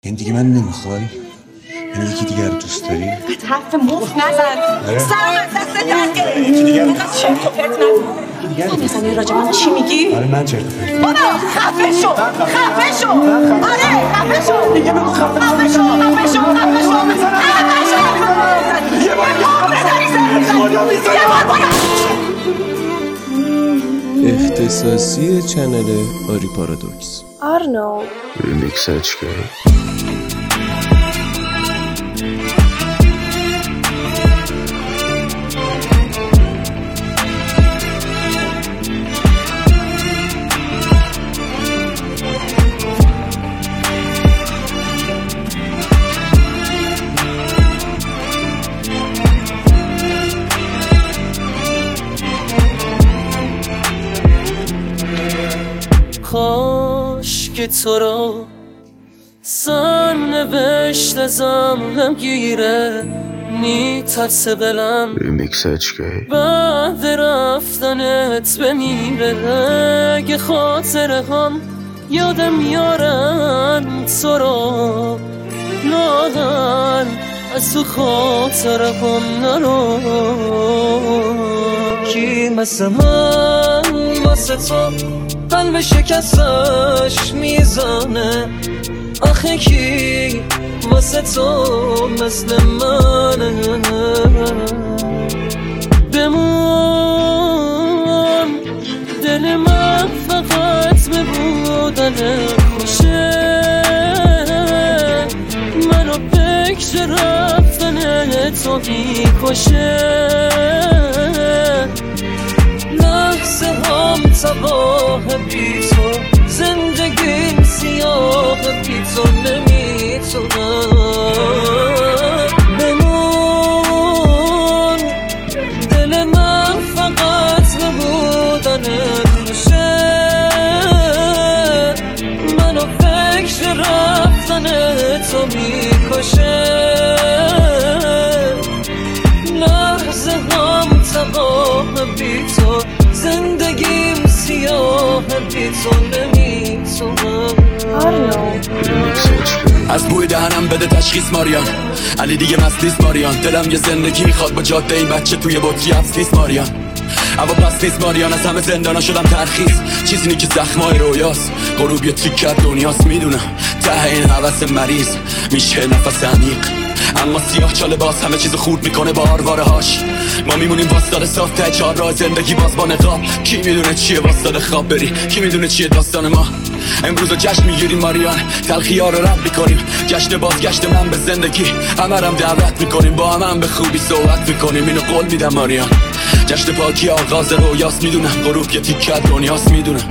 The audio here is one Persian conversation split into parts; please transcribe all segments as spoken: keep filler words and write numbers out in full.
این دیگه من نمیخوای؟ یعنی یکی دیگر رو دوست داری؟ حرف مفت نزن. سرم از دست در گرفت. یکی دیگر رو چرت و پرت نگو. یکی دیگر رو مثلا این راجع من چی میگی؟ آره من چرت و پرت بابا خفه شو. خفه شو. آره خفه شو. دیگه بگو خفه شو. خفه شو. خفه شو. خفه شو. خفه شو. یه بار بزنی سرم. یه بار اختصاصی چنل آری پارادوکس. آرنو ریمیکس اچ کی. کاش که تو رو سرنوشت ازم هم گیره میترسه دلم ریمیکس اچ کی. بعد رفتنت بمیره. اگه خاطره هم یادم میارن تو رو لاغر از تو خاطره هم نرو. کی مثل من واسه تو قلب شکستش میزنه؟ آخه کی واسه تو مثل منه؟ بمون دل من فقط به بودن خوشه. منو فکر رفتن تو میکشه. لحظه هم تباه بی تو، زندگیم سیاه بی تو نمیتونم. بمون دل من فقط به بودن خوشه. منو فکر رفتن تو میکشه. لحظه هم تباه بی تو، زندگیم سیاه بی تو نمیتونم. از بوی دهنم بده تشخیص ماریان. علی دیگه مست نیست ماریان. دلم یه زندگی میخواد با جاده این بچه توی بطری حبس نیست ماریان. اما پس نیست ماریان. از همه زندانا شدم ترخیص. چیزی نی که زخمای رویاست. غروب یه تیکت دنیاست. میدونم ته این حوث مریض میشه نفس عمیق، اما سیاه چاله باز همه چیزو خورد میکنه با آرواره هاش. ما میمونیم واسطاد صاف ته چهار راه زندگی باز با نقاب. کی میدونه چیه واسطاد خواب بری؟ کی میدونه چیه داستان ما؟ امروز رو جشن میگیریم ماریان. تلخی ها رو رد میکنیم. جشن بازگشت من به زندگی. همه رم دعوت میکنیم. با هم, هم به خوبی صحبت میکنیم. اینو قول میدم ماریان. جشن پاکی آغاز رویاست. میدونم غروب یه تیکه دنیاست. میدونم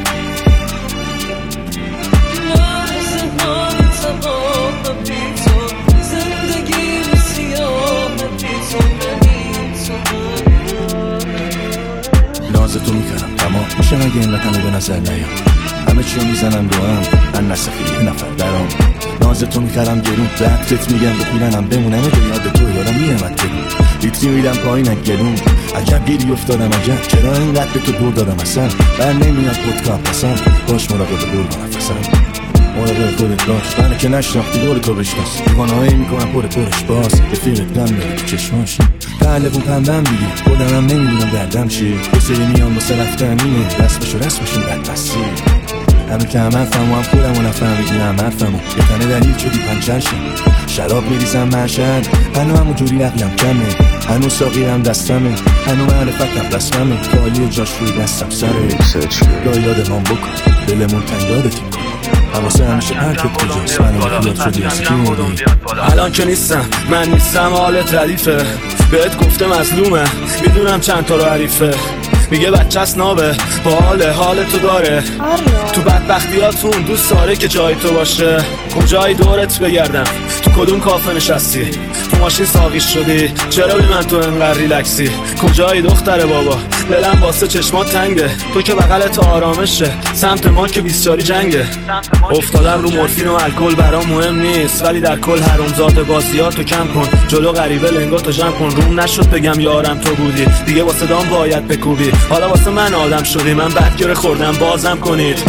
نازتو میکنم تمام میشه مگه این رقمه به نظر نیام. همه چیو میزنم رو هم من نسخی یه نفر درام. نازتو میکرم گرون به عکتت میگم بپیلنم بمونم به یاد تو یادم میرمد گرون. لیتری میدم پایین گلون. عجب گیری افتادم عجب چرا اینقدر به تو دور دادم اصلا. بر نمیاد پودکا پسم باش مراقب دور با نفسم. مراقب خودت باش منه که نشناختی دور تو بشناس. دیوانهایی میکنم پر پرش باز رفیقت دم میره تو چشماش. قلبون پندم دیگه خودمم نمیدونم دردم چیه. یه سری میان واسه رفتن اینه رسمشو رسمشون بدبستی. همه که هم حرفم و هم خودم و نفهمیدین هم حرفمو یه تنه دلیل شدی پنچر شم. شراب میریزم محشد هنو همون جوری عقلم کمه. هنو ساقیرم دستمه. هنو معرفتم رسممه. کالی جاش روی دستم سره. گاه یادمان بکن دلمون تنگ یادتیم کن. حواسه همیشه هرکت کجاست. منو مخیات شدی از کی موردی. الان که نیستم من نیستم حالت ردیفه. بهت گفته مظلومه میدونم چند تا رو حریفه. میگه بچه است نابه با حال حال تو داره. تو بدبختیاتون دوست داره که جای تو باشه. کجایی دورت بگردم؟ تو کدوم کافه نشستی؟ تو ماشین ساقیش شدی؟ چرا بی من تو انقدر ریلکسی؟ کجایی دختر بابا؟ دلم واسه چشمات تنگه. تو که بغلت آرامشه سمت ما که بیستاری جنگه. افتادم رو مورفین و الکل برام مهم نیست، ولی در کل حرومزاده بازیاتو کم کن. جلو غریبه لنگاتو جمع کن. روم نشد بگم یارم تو بودی دیگه واسه دام باید بکوبی. حالا واسه من آدم شدی من بدگره خوردم بازم کنید.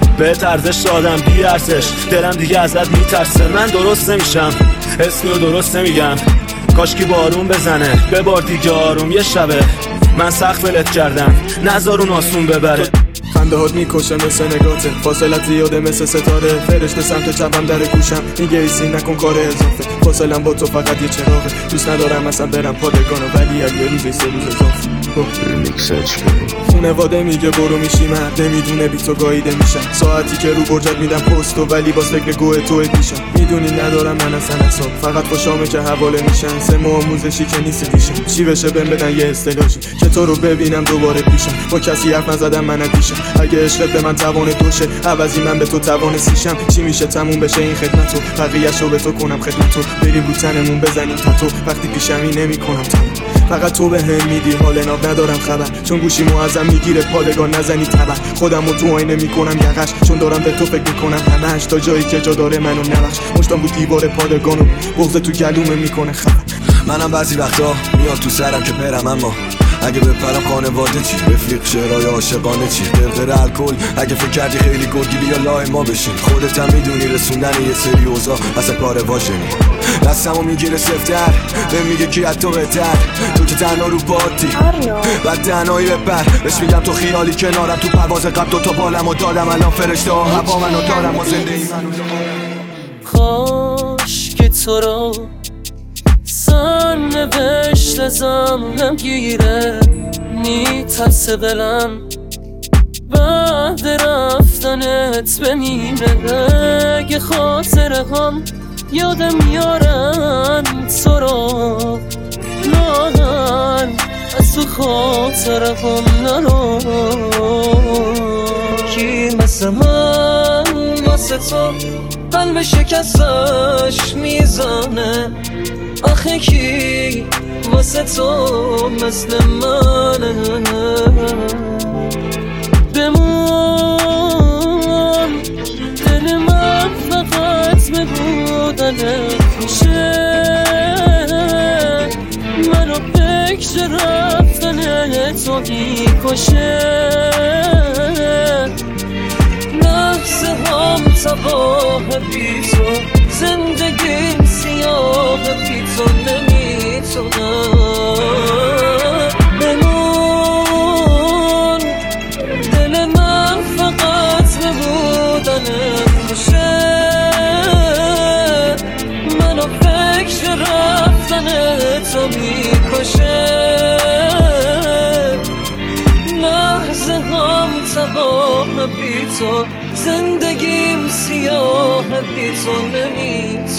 به ارزش دادم بی ارزش، دلم دیگه ازت میترسه. من درست نمیشم، اسمی رو درست نمیگم، کاشکی بارون بزنه ببار دیگه آروم. یه شبه من سخت ولت کردم، نذار اون آسون ببره. خنده هات میکشه مثل نگاته، فاصلت زیاده مثل ستاره. فرشته سمت چپم در گوشم میگه ایسی نکن کار اضافه. فاصلم با تو فقط یه چراغه، دوست ندارم اصلا برم پادگانو، ولی اگه روزی سه روز اضافه. ریمیکس اچ کی. خونواده میگه برو میشی مرد، نمیدونه بی تو گاییده میشم. ساعتی که رو برجت میدم پستو، ولی باز فکر گوه توی پیشم. میدونی ندارم من اصلا اصاب، فقط خوشامه که حواله میشن. سه ماه آموزشی که نیست دیشم، چی بشه بهم بدن یه اصطلاحی که تو رو ببینم دوباره پیشم. با کسی حرف نزدم من ندیشم، اگه عشقت به من توان توشه، عوضی من به تو توان سیشم. چی میشه تموم بشه این خدمتو، بقیه‌شو به تو کنم خدمتو. بریم رو تنمون بزنیم تاتو، وقتی پیشمی نمیکنم تموم. فقط تو به هم میدی حال ناب، ندارم خبر چون گوشی معظم میگیره پادگان. نزنی تبر خودم رو تو آینه میکنم یقش، چون دارم به تو فکر میکنم همش. تا جایی که جا داره منو نبخش، مشتم بود دیوار پادگانو، بغض تو گلومه میکنه خبر. منم بعضی وقتا میاد تو سرم که برم، اما اگه بپرم خانواده چی؟ رفیق شعرهای عاشقانه چی؟ قرقر الکل اگه فکر کردی خیلی گرگی بیا لای ما بشین. خودت هم میدونی رسوندن یه سری اوضاع اصلا کار واژنی. دستمو میگیره سفتر به میگه کی از تو بهتر، تو که تنها رو پاتی بعد تنهایی بپر. بهش میگم تو خیالی کنارم، تو پرواز قبل دوتا بالمو دادم، الان فرشته ها هوا منو دارم و زنده ای منو دارم. کاش که تو رو سر نوشت ازم گیره، میترسه دلم بعد رفتنت بمیره. اگه خاطره هم یادم میارن تو رو، لاغر از تو خاطره هم نرو. کی مثل من واسه تو قلب شکستش میزنه؟ آخه کی واسه تو مثل منه؟ بمون دل من فقط به بودنت میشه، منو فکر رفتن تو میکشه. لحظه هم تباه بی تو، زندگیم سیاه بی تو نمیتونم. بمون دل من فقط به بودنت میشه، منو فکر رفتن تو میکشه. لحظه هم تباه بی تو، زندگیم سیاه بی تو نمیتونم.